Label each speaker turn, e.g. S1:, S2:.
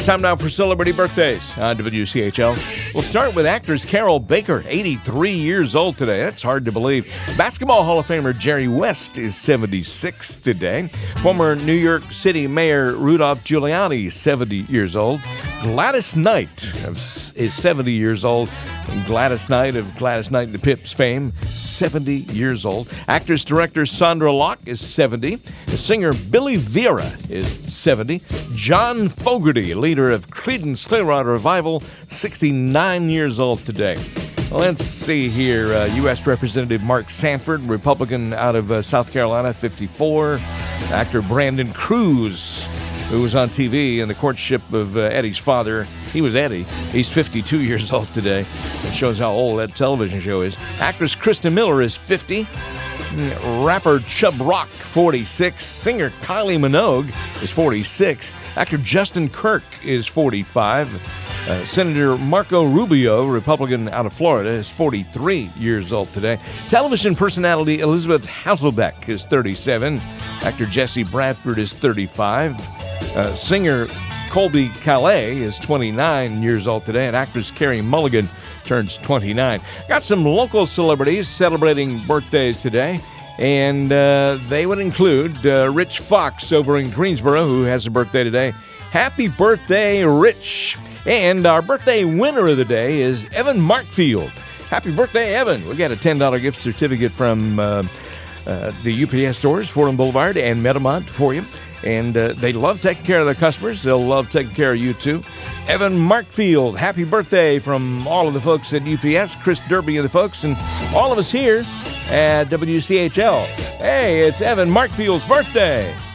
S1: time now for celebrity birthdays on WCHL. We'll start with actress Carol Baker, 83 years old today. That's hard to believe. Basketball Hall of Famer Jerry West is 76 today. Former New York City Mayor Rudolph Giuliani, 70 years old. Gladys Knight is 70 years old. Gladys Knight of Gladys Knight and the Pips fame, 70 years old. Actress-director Sandra Locke is 70. The singer Billy Vera is 70. John Fogerty, leader of Creedence Clearwater Revival, 69 years old today. Let's see here. U.S. Representative Mark Sanford, Republican out of South Carolina, 54. Actor Brandon Cruz, who was on TV in the courtship of Eddie's father. He was Eddie. He's 52 years old today. It shows how old that television show is. Actress Kristen Miller is 50. Rapper Chubb Rock, 46. Singer Kylie Minogue is 46. Actor Justin Kirk is 45. Senator Marco Rubio, Republican out of Florida, is 43 years old today. Television personality Elizabeth Hasselbeck is 37. Actor Jesse Bradford is 35. Singer Colby Calais is 29 years old today, and actress Carey Mulligan turns 29. Got some local celebrities celebrating birthdays today, and they would include Rich Fox over in Greensboro, who has a birthday today. Happy birthday, Rich! And our birthday winner of the day is Evan Markfield. Happy birthday, Evan! We got a $10 gift certificate from the UPS stores, Fordham Boulevard and Metamont for you. And they love taking care of their customers. They'll love taking care of you, too. Evan Markfield, happy birthday from all of the folks at UPS, Chris Derby and the folks, and all of us here at WCHL. Hey, it's Evan Markfield's birthday.